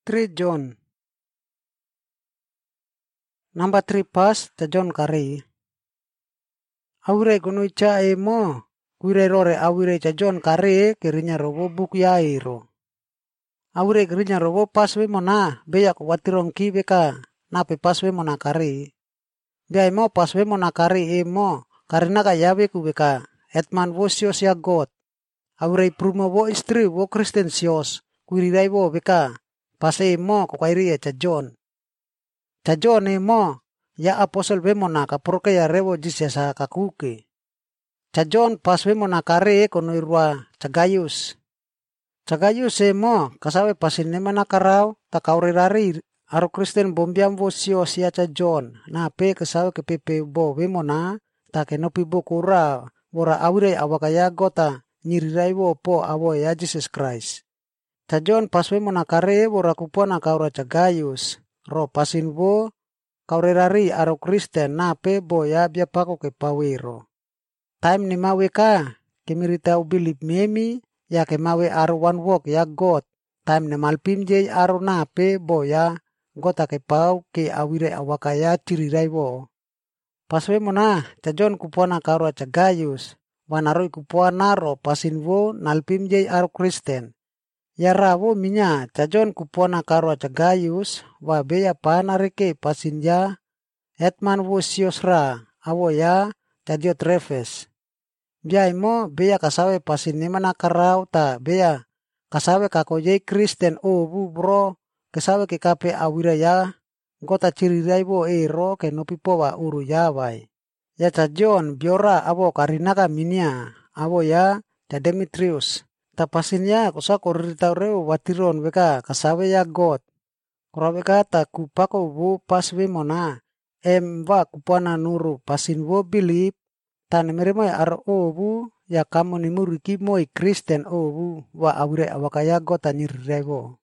3 John. Number 3 pas ta John kari. Aure kunui cha mo. Kuire rore aure cha John kari kirinya robo buk ya iro. Aure kirinya robo pas we mona beyak watirong ki beka nape pas we mona kari. Biai mo pas we mona kari mo karena ka yabe ku beka etman vosios ya God. Aure prumo wo istri wo Kristen sios kuirai wo beka pas mo ko kairi cha John. Cha John mo ya apostle be mona ka proke ya rewo jisesa kakuke. Cha John pas we mona kare kono irwa cha Gaius. Cha Gaius mo kasawe pasin ne mana karau ta kaure rari aro Kristen bombiam vosio sia cha John. Na pe kasawe ke pepe bo we mona ta ke nopi bo kura wora aure awakaya gota nyirirai wo po awo ya Jesus Christ. Cha John pas we mona kare wora kupona kaura cha Gaius. Ro pasin wo kaure rari aro Kristen na pe bo ya bia pako ke pawero. Time ni mawe ka kemirita ubilip memi ya ke mawe aro one walk ya God. Time ni malpim je aro na pe bo ya gota ke pau ke awire awakaya tirirai wo. Paswe mona cha John kupona kaura cha Gaius. Wanaroi kupona ro pasin wo nalpim je aro Kristen. Ya rawo minya cha John kupona kaura cha Gaius wa beya panareke pasin ya etman wo siosra awo ya cha Diotrephes. Biai mo beya kasawe pasin ni mana karau ta beya kasawe kakoje Kristen bu bro kasawe ke kape awira ya gota cirirai bo ero ke nopi powa uru ya wai. Ya cha John biora awo karinaka minia awo ya cha Demetrius. Ta pasin ya kosa korita reo watiron beka kasawe ya God. Kora beka ta kupako wo pas we mona wa kupana nuru pasin wo bilip tan meremo ar obu ya kamu ni muriki moi Kristen obu wa awire awakaya gota nirrewo.